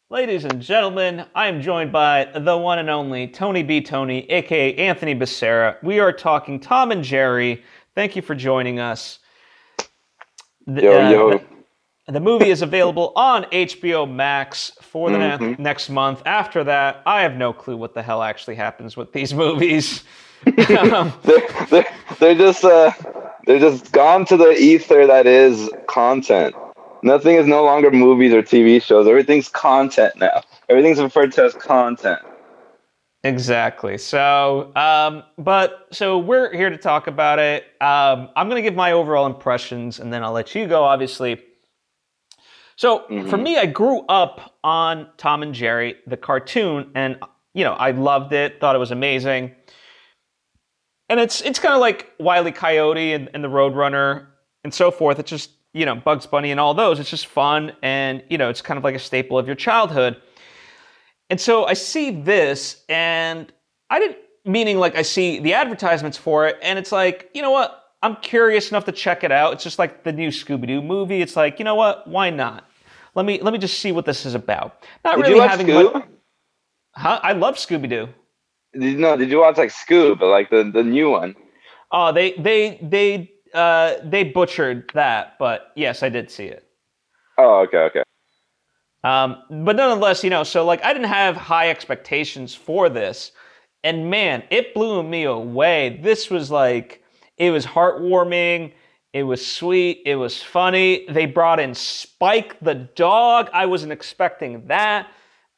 Ladies and gentlemen, I am joined by the one and only Tony B. Tony, aka Anthony Becerra. We are talking Tom and Jerry. Thank you for joining us. The, Yo, uh, yo. the, the movie is available on HBO Max for the hmm next month. After that, I have no clue what the hell actually happens with these movies. Um, they're just gone to the ether that is content. Nothing is no longer movies or TV shows. Everything's content now. Everything's referred to as content. Exactly. So we're here to talk about it. I'm going to give my overall impressions, and then I'll let you go. Obviously. So for hmm me, I grew up on Tom and Jerry, the cartoon, and I loved it. Thought it was amazing. And it's kind of like Wile E. Coyote and the Roadrunner and so forth. It's just Bugs Bunny and all those. It's just fun, and it's kind of like a staple of your childhood. And so I see this, and I didn't, meaning like I see the advertisements for it, and it's like, you know what? I'm curious enough to check it out. It's just like the new Scooby-Doo movie. It's like, you know what? Why not? Let me just see what this is about. Not Did you really watch having much. Scoob? Huh? I love Scooby-Doo. Did you watch like Scoob, like the new one? Oh, they butchered that, but yes, I did see it. Oh, okay, okay. But nonetheless, so like I didn't have high expectations for this. And man, it blew me away. This was like, it was heartwarming. It was sweet. It was funny. They brought in Spike the dog. I wasn't expecting that.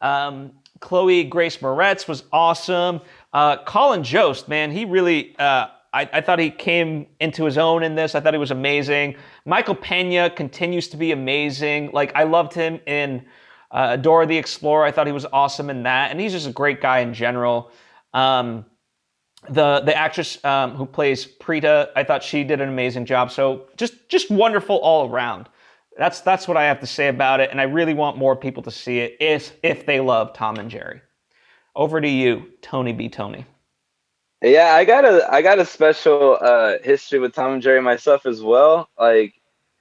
Chloe Grace Moretz was awesome. Colin Jost, man, he really, I thought he came into his own in this. I thought he was amazing. Michael Pena continues to be amazing. Like, I loved him in Dora the Explorer. I thought he was awesome in that. And he's just a great guy in general. Um, the actress who plays Preeta, I thought she did an amazing job. So just wonderful all around. That's what I have to say about it, and I really want more people to see it if they love Tom and Jerry. Over to you, Tony B. Tony. Yeah, I got a special history with Tom and Jerry myself as well. Like,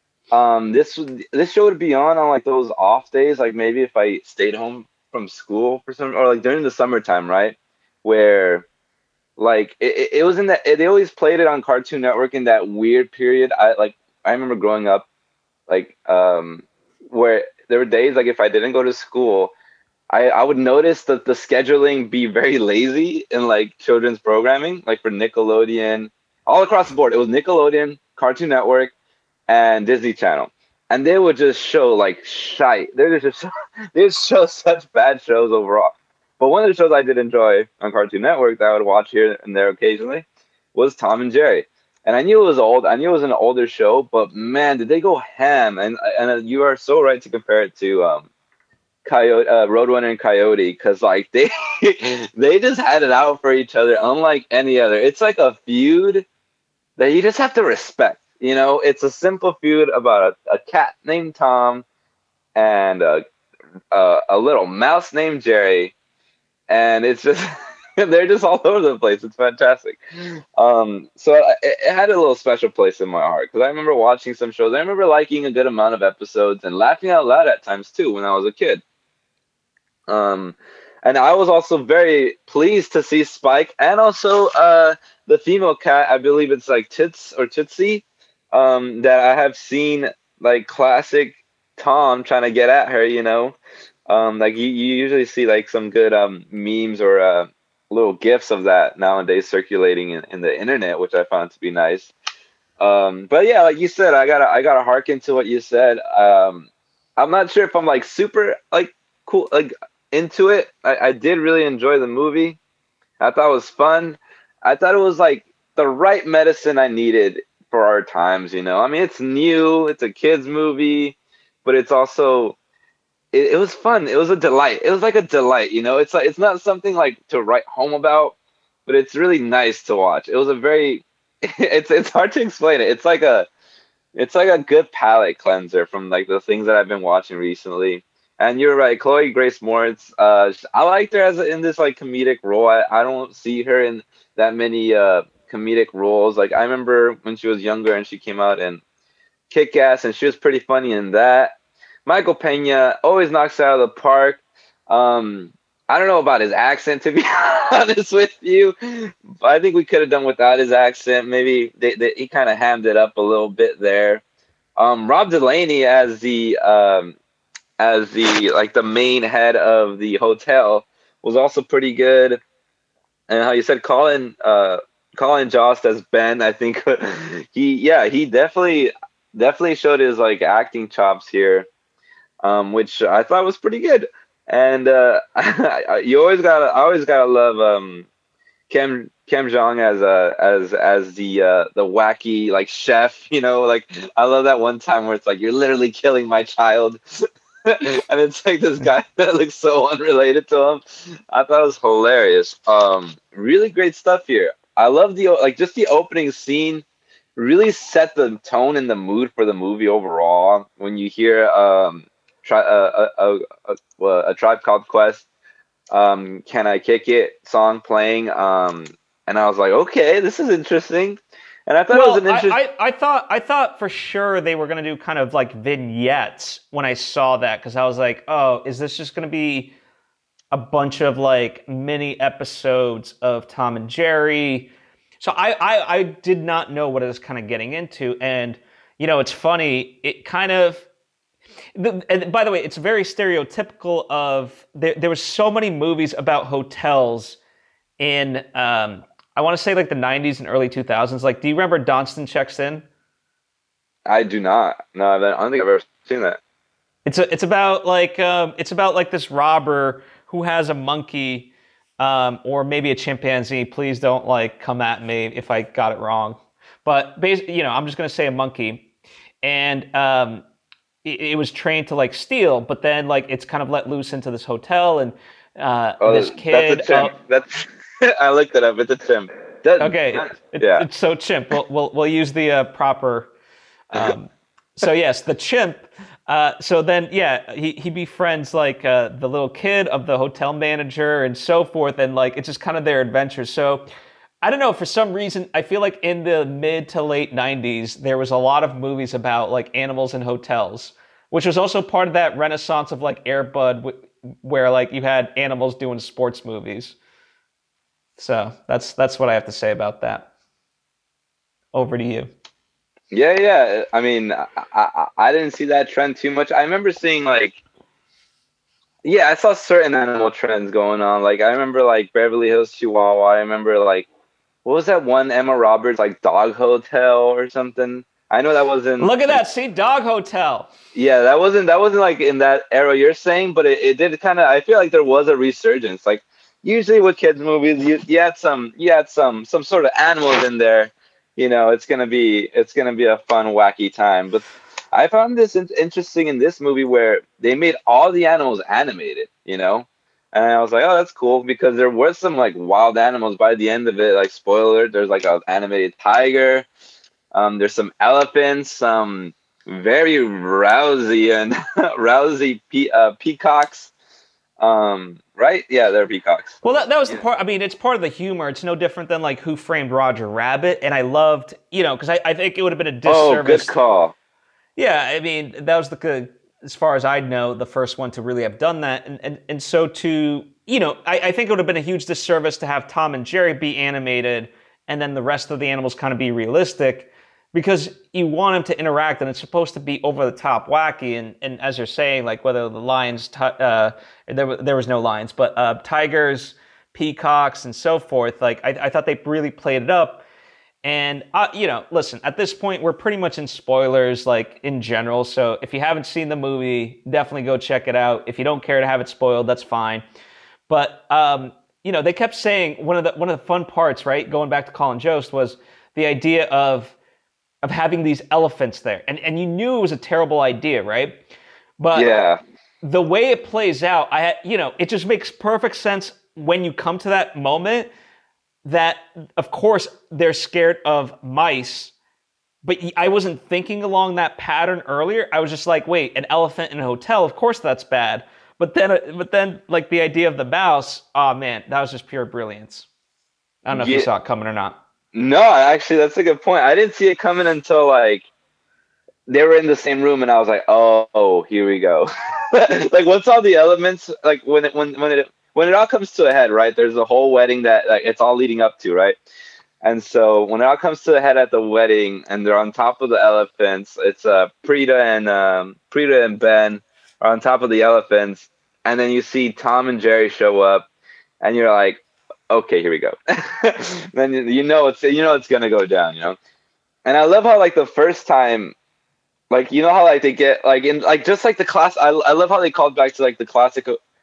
this show would be on like those off days, like maybe if I stayed home from school for some, or like during the summertime, right? Where like it was in that they always played it on Cartoon Network in that weird period. I remember growing up like where there were days like if I didn't go to school, I would notice that the scheduling be very lazy in like children's programming, like for Nickelodeon, all across the board. It was Nickelodeon, Cartoon Network, and Disney Channel, and they would just show like shite. They just show such bad shows overall. But one of the shows I did enjoy on Cartoon Network that I would watch here and there occasionally was Tom and Jerry. And I knew it was old. I knew it was an older show, but man, did they go ham! And you are so right to compare it to Coyote, Roadrunner and Coyote, because like they they just had it out for each other, unlike any other. It's like a feud that you just have to respect. It's a simple feud about a cat named Tom and a little mouse named Jerry, and it's just they're just all over the place. It's fantastic. So it had a little special place in my heart because I remember watching some shows. I remember liking a good amount of episodes and laughing out loud at times too when I was a kid. Um, and I was also very pleased to see Spike and also the female cat. I believe it's like Tits or Tootsie. That I have seen like classic Tom trying to get at her. Like you usually see like some good memes or little gifs of that nowadays circulating in the internet, which I found to be nice. But yeah, like you said, I gotta harken to what you said. I'm not sure if I'm like super like cool like into it. I did really enjoy the movie. I thought it was fun. I thought it was like the right medicine I needed for our times. I mean, it's new, it's a kids movie, but it's also it was fun. It was a delight. It was like a delight. It's like it's not something like to write home about, but it's really nice to watch. It was a very it's hard to explain it. It's like a good palate cleanser from like the things that I've been watching recently. And you're right, Chloe Grace Moritz. I liked her in this like comedic role. I don't see her in that many comedic roles. Like I remember when she was younger and she came out in Kick Ass, and she was pretty funny in that. Michael Pena always knocks it out of the park. I don't know about his accent, to be honest with you. But I think we could have done without his accent. Maybe he kind of hammed it up a little bit there. Rob Delaney as the like the main head of the hotel was also pretty good. And how you said Colin Jost as Ben, I think he definitely showed his like acting chops here, which I thought was pretty good. And I always gotta love Kem Jong as the wacky like chef, like I love that one time where it's like you're literally killing my child. And it's like this guy that looks so unrelated to him. I thought it was hilarious. Really great stuff here. I love just the opening scene really set the tone and the mood for the movie overall. When you hear a Tribe Called Quest, "Can I Kick It" song playing, and I was like, okay, this is interesting. And I thought it was an interesting. I thought for sure they were going to do kind of like vignettes when I saw that, because I was like, oh, is this just going to be a bunch of like mini episodes of Tom and Jerry? So I did not know what I was kind of getting into, and it's funny. It kind of. And by the way, it's very stereotypical of there was so many movies about hotels in I want to say like the 90s and early 2000s. Like, do you remember Donston Checks In? I do not. No, I don't think I've ever seen that. It's about like this robber who has a monkey or maybe a chimpanzee. Please don't like come at me if I got it wrong. But basically, I'm just gonna say a monkey, and it was trained to like steal, but then like it's kind of let loose into this hotel, and this kid. That's a chimp. That's I looked it up. It's a chimp. It's so chimp. We'll use the proper. So yes, the chimp. So then he befriends like the little kid of the hotel manager and so forth, and like it's just kind of their adventure. So I don't know, for some reason I feel like in the mid to late 90s there was a lot of movies about like animals in hotels, which was also part of that renaissance of like Air Bud, where like you had animals doing sports movies. So that's what I have to say about that. Over to you. Yeah. I mean, I didn't see that trend too much. I remember seeing like, I saw certain animal trends going on. Like I remember like Beverly Hills Chihuahua. I remember like, what was that one Emma Roberts like Dog Hotel or something? I know that wasn't. Look at that! See, Dog Hotel. Yeah, that wasn't like in that era you're saying, but it did kind of. I feel like there was a resurgence. Like usually with kids movies, you had some sort of animals in there. It's gonna be a fun, wacky time. But I found this interesting in this movie where they made all the animals animated. And I was like, oh, that's cool, because there were some like wild animals by the end of it. Like spoiler, there's like an animated tiger. There's some elephants, some very rousy peacocks. Right? Yeah, they're peacocks. Well, that was the part. I mean, it's part of the humor. It's no different than like Who Framed Roger Rabbit. And I loved, because I think it would have been a disservice. Oh, good call. Yeah, I mean, that was as far as I know, the first one to really have done that. And so I think it would have been a huge disservice to have Tom and Jerry be animated and then the rest of the animals kind of be realistic, because you want them to interact and it's supposed to be over the top wacky. And as you're saying, like whether the lions, there was no lions, but tigers, peacocks, and so forth, like I thought they really played it up. And, listen, at this point, we're pretty much in spoilers, like, in general. So if you haven't seen the movie, definitely go check it out. If you don't care to have it spoiled, that's fine. But, they kept saying one of the fun parts, right, going back to Colin Jost, was the idea of having these elephants there. And you knew it was a terrible idea, right? But the way it plays out, it just makes perfect sense when you come to that moment. That, of course, they're scared of mice, but I wasn't thinking along that pattern earlier. I was just like, wait, an elephant in a hotel, of course that's bad. But then, like, the idea of the mouse, oh, man, that was just pure brilliance. I don't know if you saw it coming or not. No, actually, that's a good point. I didn't see it coming until, like, they were in the same room, and I was like, oh, here we go. Like, once all the elements, like when it all comes to a head, right? There's a whole wedding that like it's all leading up to, right? And so when it all comes to a head at the wedding, and they're on top of the elephants, it's Prita and Ben are on top of the elephants, and then you see Tom and Jerry show up, and you're like, okay, here we go. Then you know it's gonna go down, you know. And I love how like the first time, like you know how like they get like in like just like the class. I love how they called back to like the classic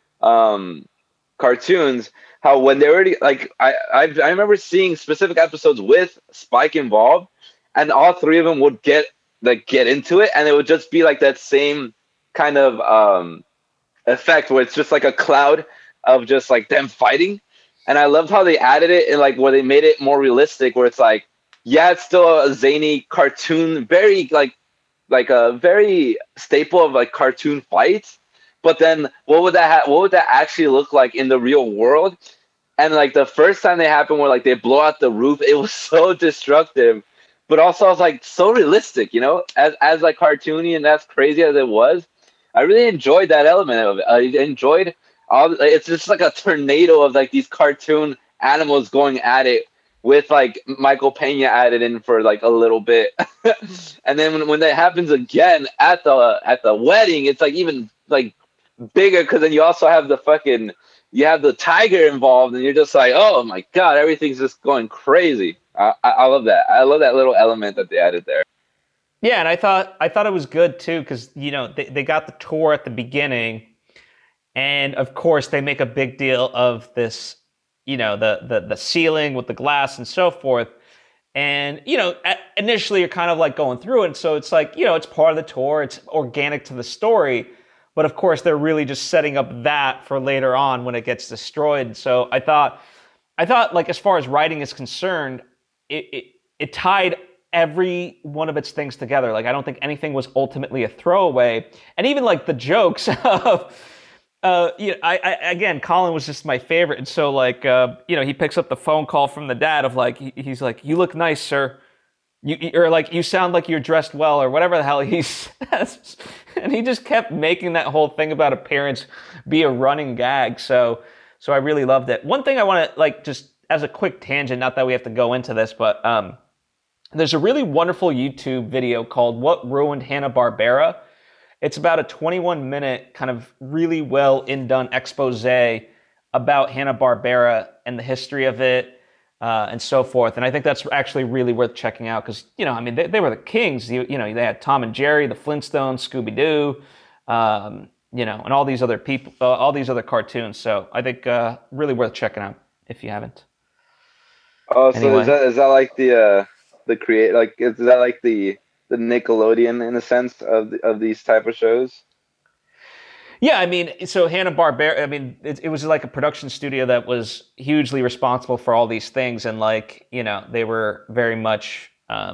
cartoons. How when they already like I remember seeing specific episodes with Spike involved, and all three of them would get into it, and it would just be like that same kind of effect where it's just like a cloud of just like them fighting. And I loved how they added it and like where they made it more realistic, where it's like, yeah, it's still a zany cartoon, very like a very staple of like cartoon fights. But then what would that actually look like in the real world? And like the first time they happened where like they blow out the roof, it was so destructive, but also I was like so realistic, you know, as like cartoony and as crazy as it was. I really enjoyed that element of it. I enjoyed it's just like a tornado of like these cartoon animals going at it with like Michael Pena added in for like a little bit. And then when that happens again at the wedding, it's like even like bigger, because then you also have the tiger involved, and you're just like, oh my god, everything's just going crazy. I love that. I love that little element that they added there. Yeah, and I thought it was good too, because you know they got the tour at the beginning, and of course they make a big deal of this, you know, the ceiling with the glass and so forth. And you know, initially you're kind of like going through it, so it's like, you know, it's part of the tour, it's organic to the story. But of course, they're really just setting up that for later on when it gets destroyed. So I thought like as far as writing is concerned, it tied every one of its things together. Like I don't think anything was ultimately a throwaway. And even like the jokes of, you know, I again, Colin was just my favorite. And so like, you know, he picks up the phone call from the dad of like, he's like, "You look nice, sir." Or like, "You sound like you're dressed well," or whatever the hell he says. And he just kept making that whole thing about appearance be a running gag. So I really loved it. One thing I want to like, just as a quick tangent, not that we have to go into this, but there's a really wonderful YouTube video called "What Ruined Hanna-Barbera." It's about a 21-minute kind of really well done expose about Hanna-Barbera and the history of it. And so forth. And I think that's actually really worth checking out because, you know, I mean, they were the kings. You know, they had Tom and Jerry, the Flintstones, Scooby-Doo, you know, and all these other people, all these other cartoons. So I think really worth checking out if you haven't. Oh, so is that like the create, like, is that like the Nickelodeon in a sense of these type of shows? Yeah, I mean, so Hanna-Barbera, I mean, it was like a production studio that was hugely responsible for all these things. And like, you know, they were very much,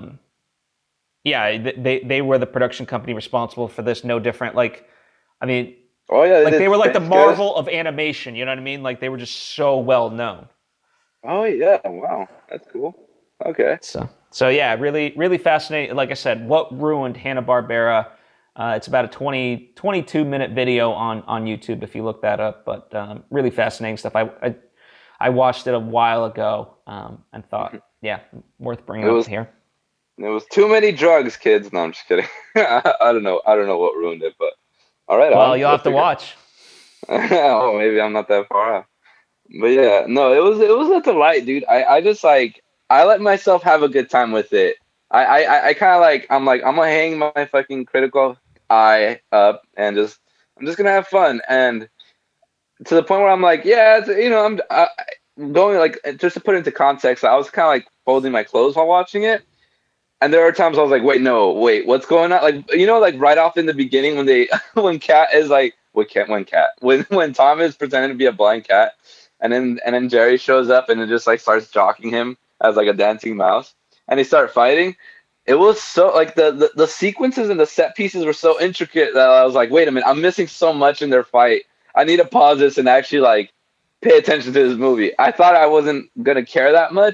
yeah, they were the production company responsible for this, no different. Like, I mean, oh yeah, like they were like the Marvel of animation, you know what I mean? Like they were just so well known. Oh yeah, wow, that's cool. Okay. So yeah, really, really fascinating. Like I said, What Ruined Hanna-Barbera? It's about a 22-minute video on YouTube if you look that up, but really fascinating stuff. I watched it a while ago and thought, yeah, worth bringing up here. It was too many drugs, kids. No, I'm just kidding. I don't know what ruined it, but all right. Well, you'll have to watch. Oh, maybe I'm not that far out. But yeah, no, it was a delight, dude. I just like, I let myself have a good time with it. I kind of like, I'm gonna hang my fucking critical eye up and I'm just gonna have fun, and to the point where I'm like, yeah, it's, you know, I'm going like, just to put it into context, I was kind of like folding my clothes while watching it, and there are times I was like, wait, what's going on? Like, you know, like right off in the beginning when when Cat is like, when Tom is pretending to be a blind cat, and then Jerry shows up and it just like starts jockeying him as like a dancing mouse, and they start fighting. It was so like the sequences and the set pieces were so intricate that I was like, wait a minute, I'm missing so much in their fight. I need to pause this and actually like pay attention to this movie. I thought I wasn't gonna care that much,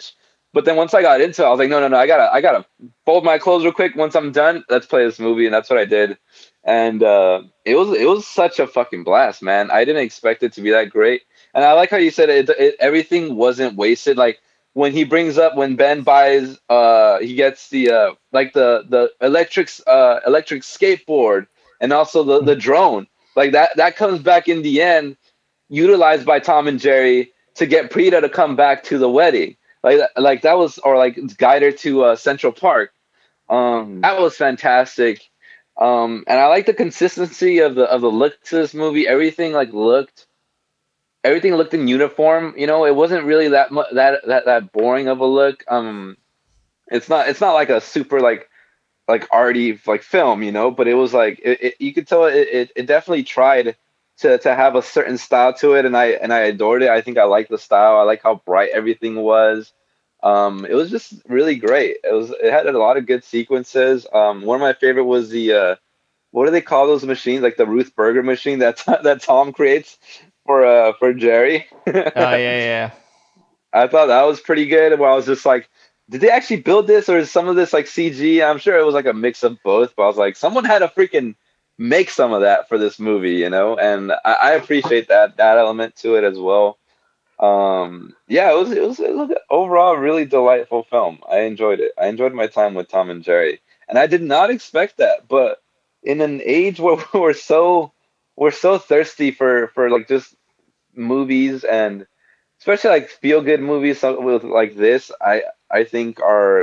But then once I got into it, I was like, no, no, no, I gotta fold my clothes real quick. Once I'm done, let's play this movie, and that's what I did. And it was such a fucking blast, man. I didn't expect it to be that great, and I like how you said everything wasn't wasted. Like when he brings up when Ben buys, he gets the like the electric skateboard, and also the drone. Like that comes back in the end, utilized by Tom and Jerry to get Prita to come back to the wedding. Like that was, or like guide her to Central Park. That was fantastic. And I like the consistency of the look to this movie. Everything looked in uniform. You know, it wasn't really that boring of a look. It's not like a super like arty like film, you know, but it was like you could tell it definitely tried to have a certain style to it, and I adored it. I think I liked the style. I like how bright everything was. It was just really great. It had a lot of good sequences. One of my favorite was the what do they call those machines? Like the Ruth Berger machine that that Tom creates for Jerry. Oh yeah, yeah. I thought that was pretty good. Where I was just like, did they actually build this, or is some of this like CG? I'm sure it was like a mix of both. But I was like, someone had to freaking make some of that for this movie, you know. And I appreciate that element to it as well. Yeah, it was overall a really delightful film. I enjoyed it. I enjoyed my time with Tom and Jerry, and I did not expect that. But in an age where we're so thirsty for like just movies, and especially like feel good movies with like this, I think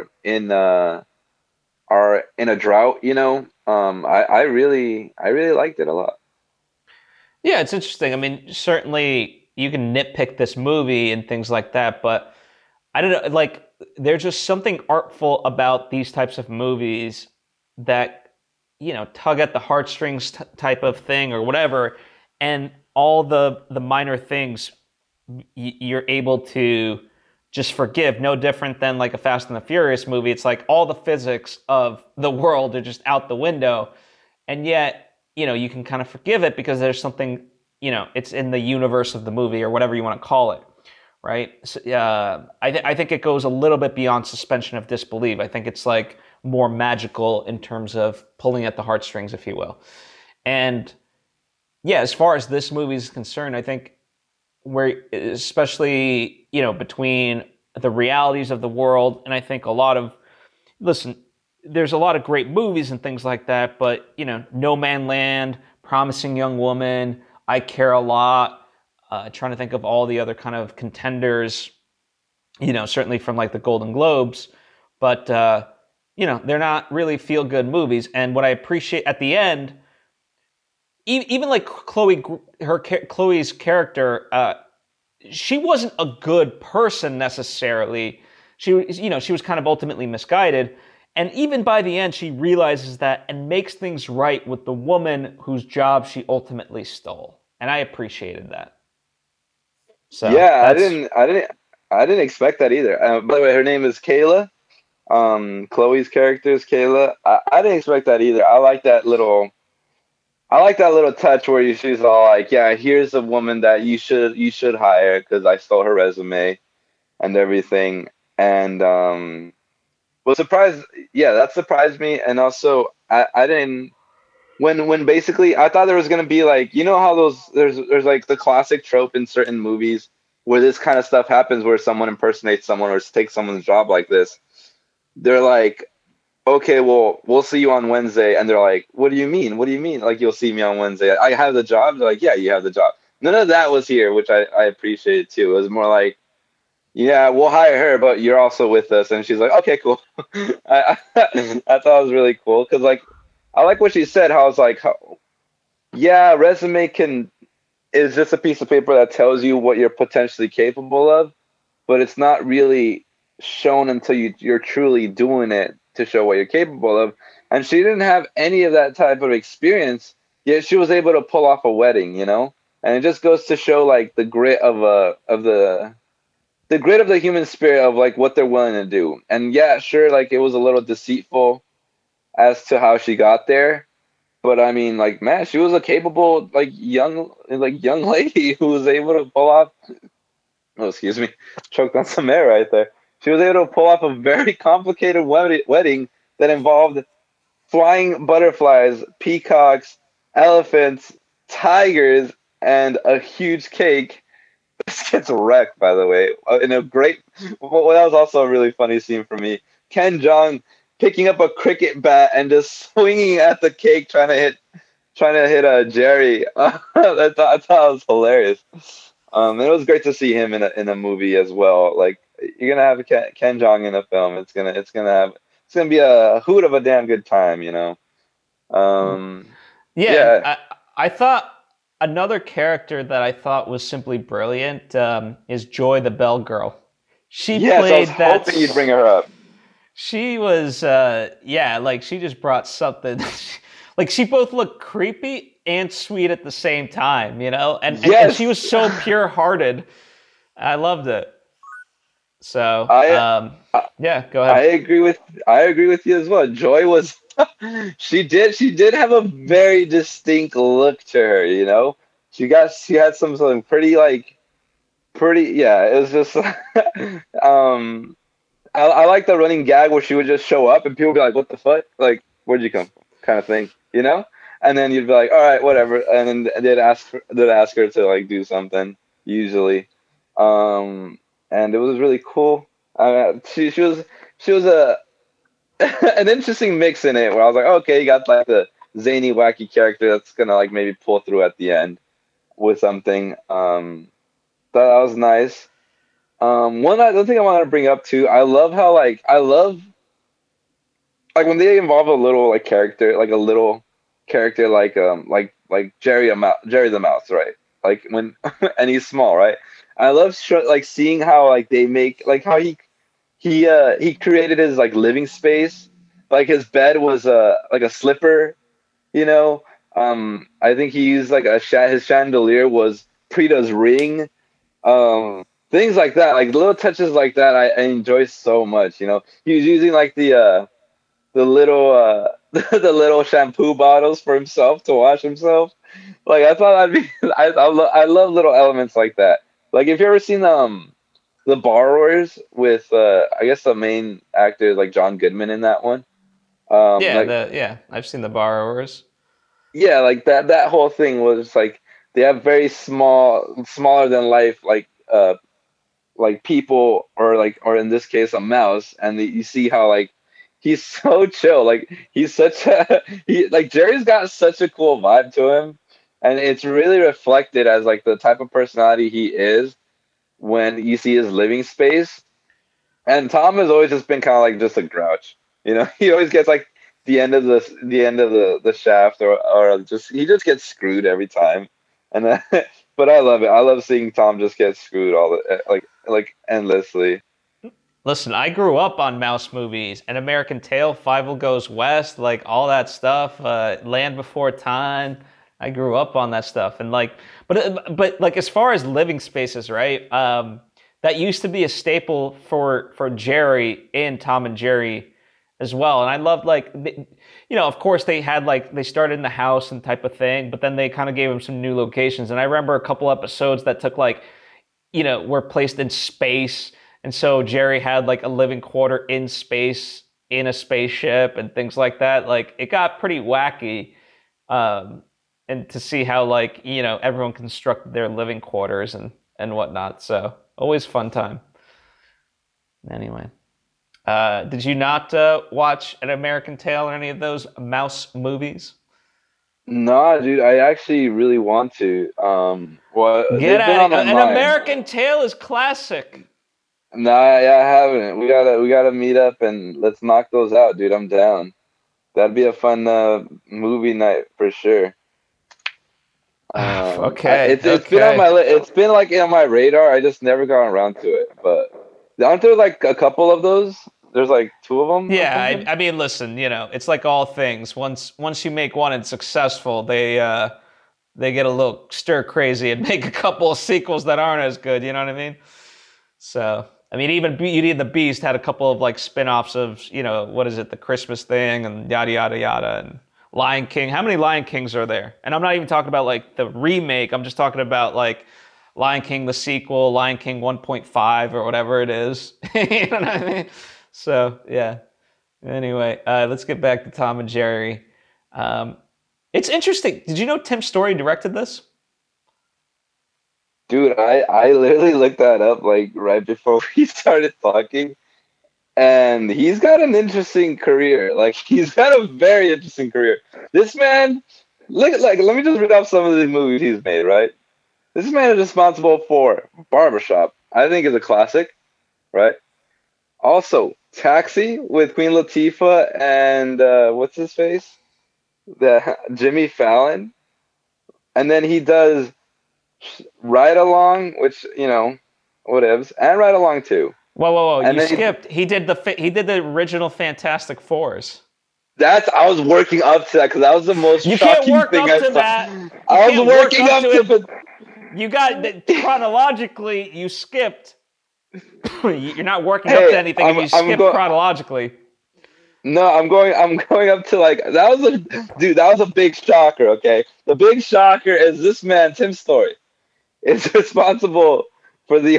are in a drought. You know, I really liked it a lot. Yeah, it's interesting. I mean, certainly you can nitpick this movie and things like that, but I don't know, like there's just something artful about these types of movies that tug at the heartstrings type of thing or whatever, and all the minor things you're able to just forgive. No different than like a Fast and the Furious movie. It's like all the physics of the world are just out the window, and yet you can kind of forgive it because there's something, it's in the universe of the movie or whatever you want to call it, right? So, I think it goes a little bit beyond suspension of disbelief. I think it's like more magical in terms of pulling at the heartstrings, if you will. And yeah, as far as this movie is concerned, I think where, especially between the realities of the world, and I think a lot of, listen, there's a lot of great movies and things like that, but No Man Land, Promising Young Woman, I Care a Lot, trying to think of all the other kind of contenders, certainly from like the Golden Globes, but they're not really feel good movies. And what I appreciate at the end, even like Chloe's character, she wasn't a good person necessarily. She was kind of ultimately misguided. And even by the end, she realizes that and makes things right with the woman whose job she ultimately stole. And I appreciated that. So Yeah, I didn't expect that either. By the way, her name is Kayla. Chloe's character is Kayla. I didn't expect that either. I like that little touch where she's all like, "Yeah, here's a woman that you should hire because I stole her resume and everything." And was surprised. Yeah, that surprised me. And also, I didn't when basically I thought there was gonna be like, how there's like the classic trope in certain movies where this kind of stuff happens where someone impersonates someone or takes someone's job like this. They're like, okay, well, we'll see you on Wednesday. And they're like, what do you mean? What do you mean? Like, you'll see me on Wednesday. I have the job. They're like, yeah, you have the job. None of that was here, which I appreciated too. It was more like, yeah, we'll hire her, but you're also with us. And she's like, okay, cool. I thought it was really cool. Cause like, I like what she said, how it's like, yeah, resume is just a piece of paper that tells you what you're potentially capable of, but it's not really shown until you're truly doing it to show what you're capable of. And she didn't have any of that type of experience, yet she was able to pull off a wedding, And it just goes to show like the grit the grit of the human spirit of like what they're willing to do. And yeah, sure, like it was a little deceitful as to how she got there. But I mean, like, man, she was a capable, young lady who was able to pull off. Oh, excuse me, choked on some air right there. She was able to pull off a very complicated wedding that involved flying butterflies, peacocks, elephants, tigers, and a huge cake. This gets wrecked, by the way. In a great, well, that was also a really funny scene for me. Ken Jeong picking up a cricket bat and just swinging at the cake, trying to hit Jerry. I thought it was hilarious. And it was great to see him in a movie as well. Like you're gonna have Ken Jeong in a film. It's gonna be a hoot of a damn good time, you know. Yeah. I thought another character that I thought was simply brilliant is Joy the Bell Girl. She Yes, I was played that. hoping you'd bring her up. She was, like she just brought something. Like she both looked creepy and sweet at the same time, you know? And she was so pure-hearted. I loved it. So, yeah, go ahead. I agree with you as well. Joy was she did have a very distinct look to her, you know? She had something pretty yeah, it was just I like the running gag where she would just show up and people would be like, "What the fuck? Like, where'd you come from?" kind of thing, you know? And then you'd be like, "All right, whatever." And then they'd ask her to like do something usually, and it was really cool. She was a an interesting mix in it where I was like, okay, you got like the zany, wacky character that's gonna like maybe pull through at the end with something. That was nice. One other thing I wanted to bring up too, I love when they involve a little character like Jerry the Mouse, right? Like when and he's small, right? I love seeing how they make how he created his living space. Like his bed was a slipper, you know. I think he used his chandelier was Prita's ring. Things like that, like little touches like that, I enjoy so much. You know, he was using the little the little shampoo bottles for himself to wash himself. Like I thought that'd be I love little elements like that. Like if you ever seen The Borrowers with I guess the main actor is John Goodman in that one. I've seen The Borrowers. Yeah, like that whole thing was they have very smaller than life people or in this case a mouse, and you see how he's so chill. He's such a Jerry's got such a cool vibe to him, and it's really reflected as the type of personality he is when you see his living space. And Tom has always just been kind of just a grouch, you know. He always gets the end of the shaft, or he just gets screwed every time. And but I love it. I love seeing Tom just get screwed endlessly. Listen, I grew up on mouse movies, An American Tail, Fievel Goes West, all that stuff, Land Before Time. I grew up on that stuff, and but as far as living spaces, right? That used to be a staple for Jerry and Tom and Jerry as well. And I loved of course they had they started in the house and type of thing, but then they kind of gave him some new locations. And I remember a couple episodes that took were placed in space. And so Jerry had a living quarter in space in a spaceship and things like that. It got pretty wacky. And to see how everyone constructed their living quarters and whatnot. So always fun time. Anyway. Did you not watch An American Tail or any of those mouse movies? No, dude, I actually really want to. Get at it. An American Tail is classic. No, I haven't. We gotta meet up and let's knock those out, dude. I'm down. That'd be a fun movie night for sure. Okay. It's been on my it's been on my radar. I just never got around to it. But aren't there a couple of those? There's two of them. Yeah, I mean, listen, it's like all things. Once you make one and successful, they get a little stir crazy and make a couple of sequels that aren't as good. You know what I mean? So, I mean, even Beauty and the Beast had a couple of spin-offs of what is it, the Christmas thing and yada yada yada, and Lion King. How many Lion Kings are there? And I'm not even talking about the remake. I'm just talking about Lion King the sequel, Lion King 1.5 or whatever it is. You know what I mean? So yeah. Anyway, let's get back to Tom and Jerry. It's interesting. Did you know Tim Story directed this? Dude, I literally looked that up like right before we started talking, and he's got an interesting career. Like he's got a very interesting career. This man, look like let me just read off some of the movies he's made. Right, this man is responsible for Barbershop. I think is a classic. Right. Also, Taxi with Queen Latifah and what's his face, the Jimmy Fallon, and then he does Ride Along, which whatevs, and Ride Along too. Whoa! And You skipped. He did the original Fantastic Fours. I was working up to that because that was the most You shocking can't work thing up I to saw. that. I was working up to it. You got chronologically. You skipped. You're not working up to anything if you skip chronologically. No, I'm going up to like that was a big shocker. Okay, the big shocker is this man Tim Story is responsible for the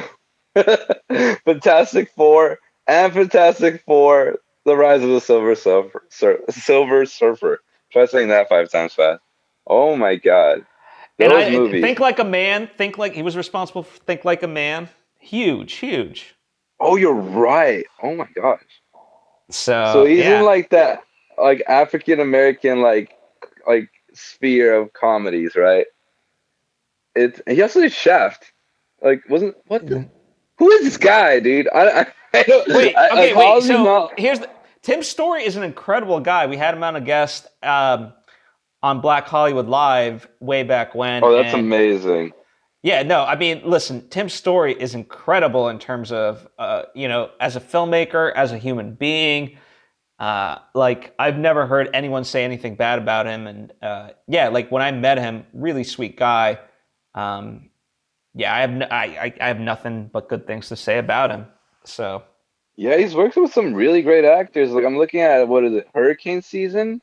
Fantastic Four and Fantastic Four: The Rise of the Silver Surfer. Try saying that 5 times fast. Oh my god, those movies. Think Like a Man. Think like he was responsible for Think Like a Man. Huge. Oh, you're right. Oh my gosh. So he's in like that like African American like sphere of comedies, right? He also did Shaft. Like who is this guy, dude? I don't wait. So Tim Story is an incredible guy. We had him on a guest on Black Hollywood Live way back when. Oh, that's amazing. Yeah, no, I mean, listen, Tim Story is incredible in terms of, as a filmmaker, as a human being. Like, I've never heard anyone say anything bad about him. And, like, when I met him, really sweet guy. I have nothing but good things to say about him. So. Yeah, he's worked with some really great actors. Like, I'm looking at, Hurricane Season?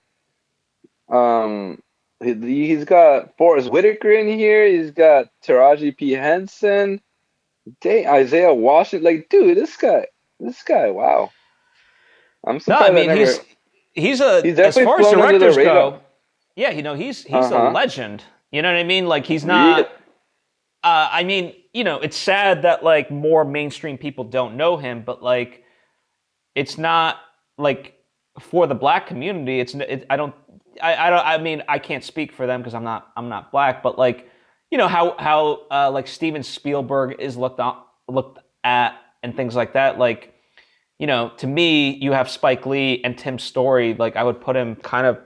He's got Forrest Whitaker in here. He's got Taraji P. Henson. Isaiah Washington. Like, dude, this guy, wow. I'm surprised. No, I mean, he's as far as directors go, yeah, he's a legend. You know what I mean? Like, he's not. I mean, it's sad that like more mainstream people don't know him, but like, it's not like for the Black community. I mean, I can't speak for them because I'm not Black, but like, how like Steven Spielberg is looked at and things like that. Like, to me, you have Spike Lee and Tim Story. Like, I would put him kind of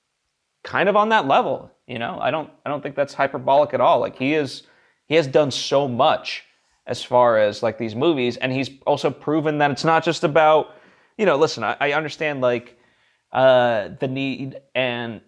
on that level. I don't think that's hyperbolic at all. Like, he has done so much as far as like these movies, and he's also proven that it's not just about, listen, I understand like. The need and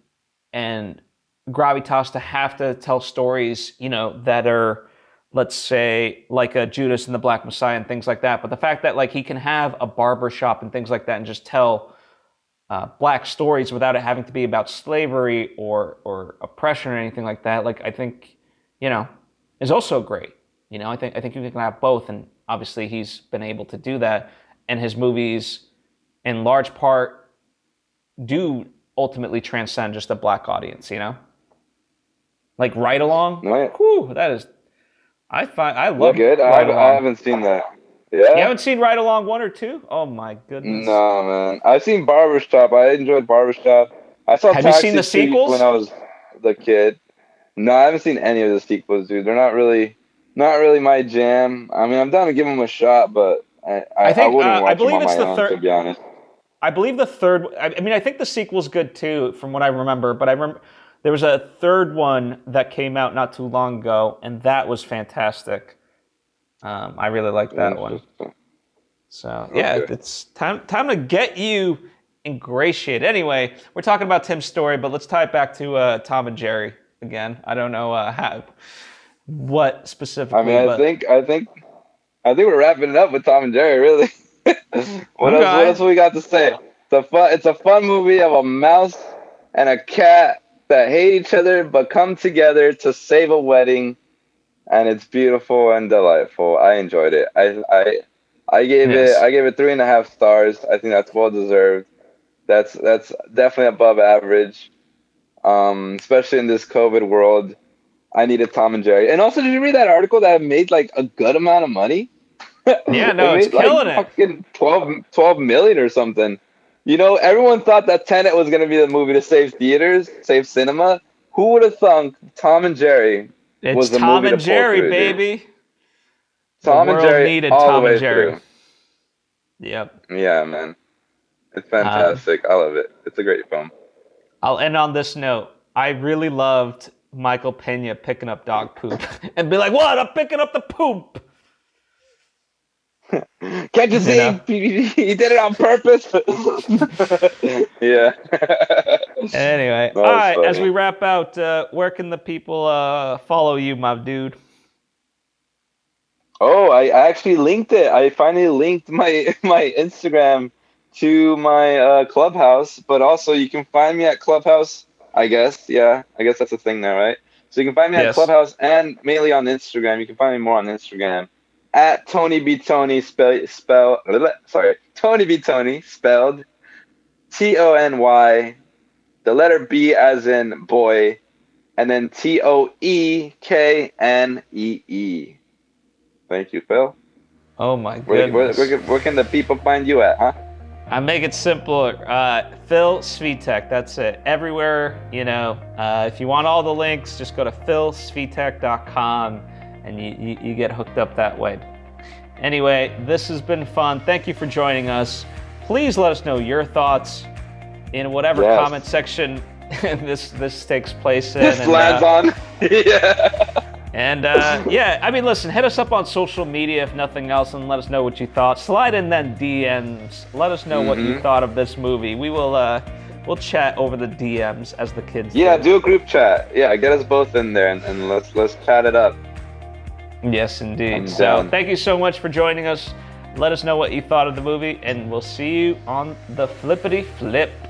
gravitas to have to tell stories, that are, let's say, like a Judas and the Black Messiah and things like that. But the fact that like he can have a barbershop and things like that and just tell Black stories without it having to be about slavery or oppression or anything like that, like I think, is also great. I think you can have both, and obviously he's been able to do that, and his movies, in large part, do ultimately transcend just a Black audience, like Ride Along. Right. Whew, that is, I love good. I haven't seen that. Yeah, you haven't seen Ride Along 1 or 2? Oh my goodness. No, man. I've seen Barbershop. I enjoyed Barbershop. I saw. Have you seen the sequels when I was the kid? No, I haven't seen any of the sequels, dude. They're not really my jam. I mean, I'm down to give them a shot, but I wouldn't watch them on my own, to be honest. I believe the third. I mean, I think the sequel's good too, from what I remember. But I remember there was a third one that came out not too long ago, and that was fantastic. I really like that one. So yeah, it's time to get you ingratiated. Anyway, we're talking about Tim's story, but let's tie it back to Tom and Jerry again. I don't know what specifically. I mean, I think we're wrapping it up with Tom and Jerry, really. What else we got to say? It's a fun movie of a mouse and a cat that hate each other but come together to save a wedding. and it's beautiful and delightful. I enjoyed it. I gave Yes. it 3.5 stars. I think that's well deserved. That's definitely above average. Especially in this COVID world, I needed Tom and Jerry. And also, did you read that article that made like a good amount of money? Yeah, It no, it's made like killing it. fucking 12 million or something. You know, everyone thought that Tenet was gonna be the movie to save theaters, save cinema. Who would have thunk Tom and Jerry It's was the Tom movie and to pull Jerry, through, dude? baby. Tom The and world Jerry needed all Tom the and way Jerry. through. Yep. Yeah, man. It's fantastic. I love it. It's a great film. I'll end on this note. I really loved Michael Pena picking up dog poop and be like, "What? I'm picking up the poop." Can't you see? know? He did it on purpose. Yeah. Anyway, That all was right. funny. As we wrap out, where can the people follow you, my dude? Oh, I actually linked it. I finally linked my Instagram to my Clubhouse, but also you can find me at Clubhouse, I guess. Yeah, I guess that's a thing now, right? So you can find me at Yes. Clubhouse and mainly on Instagram. You can find me more on Instagram at Tony B Tony Tony B Tony spelled Tony, the letter B as in boy, and then Toeknee. Thank you, Phil. Oh my Where goodness. can the people find you at, huh? I make it simpler. Phil Svitek. That's it. Everywhere, you know. If you want all the links, just go to philsvitek.com and you get hooked up that way. Anyway, this has been fun. Thank you for joining us. Please let us know your thoughts in whatever comment section this takes place in. This lands on. Yeah. And yeah, I mean, listen, hit us up on social media if nothing else, and let us know what you thought. Slide in then DMs. Let us know what you thought of this movie. We will we'll chat over the DMs, as the kids do a group chat. Yeah, get us both in there and let's chat it up. Yes, indeed. I'm So down. thank you so much for joining us. Let us know what you thought of the movie, and we'll see you on the flippity flip.